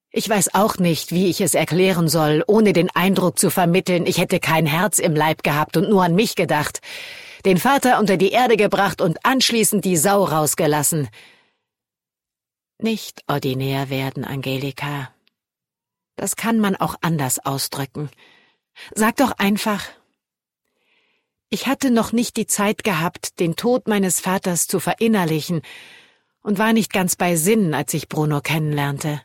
Ich weiß auch nicht, wie ich es erklären soll, ohne den Eindruck zu vermitteln, ich hätte kein Herz im Leib gehabt und nur an mich gedacht, den Vater unter die Erde gebracht und anschließend die Sau rausgelassen. Nicht ordinär werden, Angelika. Das kann man auch anders ausdrücken. Sag doch einfach: Ich hatte noch nicht die Zeit gehabt, den Tod meines Vaters zu verinnerlichen und war nicht ganz bei Sinn, als ich Bruno kennenlernte.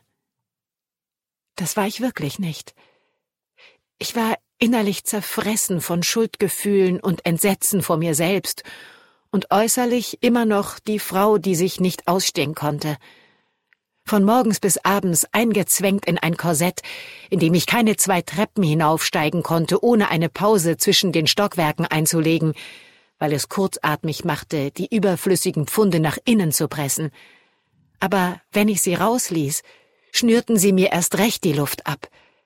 Das war ich wirklich nicht. Ich war innerlich zerfressen von Schuldgefühlen und Entsetzen vor mir selbst und äußerlich immer noch die Frau, die sich nicht ausstehen konnte. Von morgens bis abends eingezwängt in ein Korsett, in dem ich keine 2 Treppen hinaufsteigen konnte, ohne eine Pause zwischen den Stockwerken einzulegen, weil es kurzatmig machte, die überflüssigen Pfunde nach innen zu pressen. Aber wenn ich sie rausließ, schnürten sie mir erst recht die Luft ab.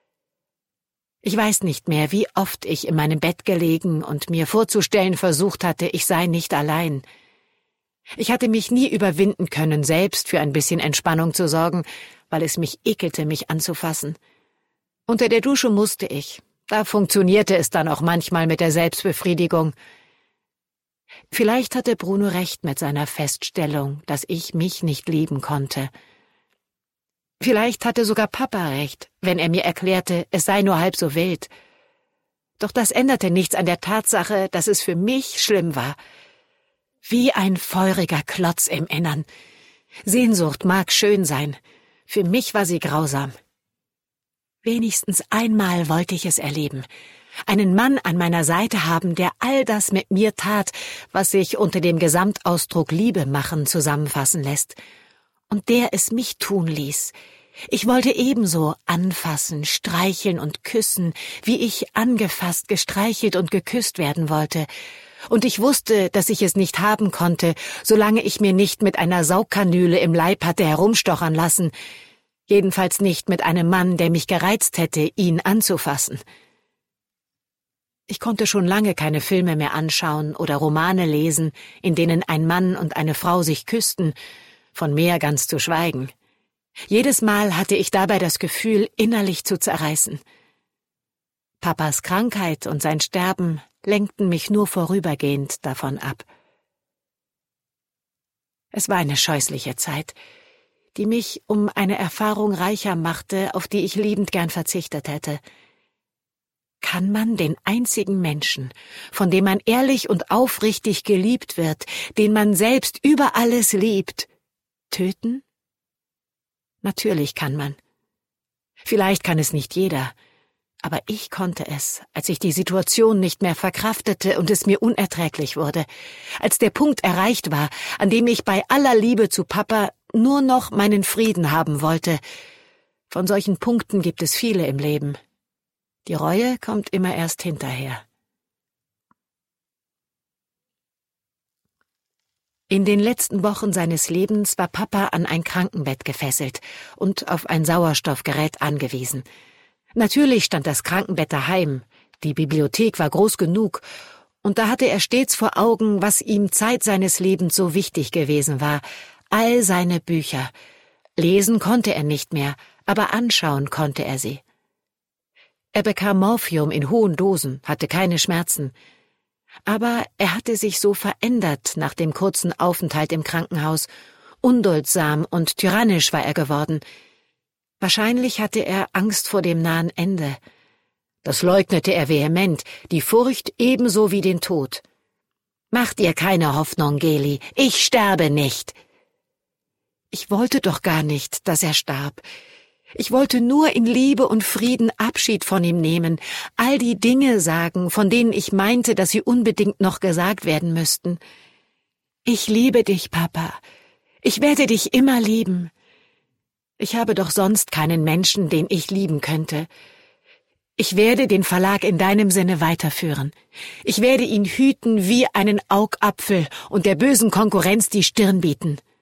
Ich weiß nicht mehr, wie oft ich in meinem Bett gelegen und mir vorzustellen versucht hatte, ich sei nicht allein. Ich hatte mich nie überwinden können, selbst für ein bisschen Entspannung zu sorgen, weil es mich ekelte, mich anzufassen. Unter der Dusche musste ich. Da funktionierte es dann auch manchmal mit der Selbstbefriedigung. Vielleicht hatte Bruno recht mit seiner Feststellung, dass ich mich nicht lieben konnte. Vielleicht hatte sogar Papa recht, wenn er mir erklärte, es sei nur halb so wild. Doch das änderte nichts an der Tatsache, dass es für mich schlimm war. Wie ein feuriger Klotz im Innern. Sehnsucht mag schön sein, für mich war sie grausam. Wenigstens einmal wollte ich es erleben. Einen Mann an meiner Seite haben, der all das mit mir tat, was sich unter dem Gesamtausdruck Liebe machen zusammenfassen lässt. Und der es mich tun ließ. Ich wollte ebenso anfassen, streicheln und küssen, wie ich angefasst, gestreichelt und geküsst werden wollte. Und ich wusste, dass ich es nicht haben konnte, solange ich mir nicht mit einer Saugkanüle im Leib hatte herumstochern lassen. Jedenfalls nicht mit einem Mann, der mich gereizt hätte, ihn anzufassen. Ich konnte schon lange keine Filme mehr anschauen oder Romane lesen, in denen ein Mann und eine Frau sich küssten, von mehr ganz zu schweigen. Jedes Mal hatte ich dabei das Gefühl, innerlich zu zerreißen. Papas Krankheit und sein Sterben lenkten mich nur vorübergehend davon ab. Es war eine scheußliche Zeit, die mich um eine Erfahrung reicher machte, auf die ich liebend gern verzichtet hätte. Kann man den einzigen Menschen, von dem man ehrlich und aufrichtig geliebt wird, den man selbst über alles liebt, töten? Natürlich kann man. Vielleicht kann es nicht jeder, aber ich konnte es, als ich die Situation nicht mehr verkraftete und es mir unerträglich wurde, als der Punkt erreicht war, an dem ich bei aller Liebe zu Papa nur noch meinen Frieden haben wollte. Von solchen Punkten gibt es viele im Leben. Die Reue kommt immer erst hinterher. In den letzten Wochen seines Lebens war Papa an ein Krankenbett gefesselt und auf ein Sauerstoffgerät angewiesen. Natürlich stand das Krankenbett daheim, die Bibliothek war groß genug, und da hatte er stets vor Augen, was ihm Zeit seines Lebens so wichtig gewesen war, all seine Bücher. Lesen konnte er nicht mehr, aber anschauen konnte er sie. Er bekam Morphium in hohen Dosen, hatte keine Schmerzen. Aber er hatte sich so verändert nach dem kurzen Aufenthalt im Krankenhaus. Unduldsam und tyrannisch war er geworden. Wahrscheinlich hatte er Angst vor dem nahen Ende. Das leugnete er vehement, die Furcht ebenso wie den Tod. »Mach dir keine Hoffnung, Geli, ich sterbe nicht.« Ich wollte doch gar nicht, dass er starb. Ich wollte nur in Liebe und Frieden Abschied von ihm nehmen, all die Dinge sagen, von denen ich meinte, dass sie unbedingt noch gesagt werden müssten. Ich liebe dich, Papa. Ich werde dich immer lieben. Ich habe doch sonst keinen Menschen, den ich lieben könnte. Ich werde den Verlag in deinem Sinne weiterführen. Ich werde ihn hüten wie einen Augapfel und der bösen Konkurrenz die Stirn bieten.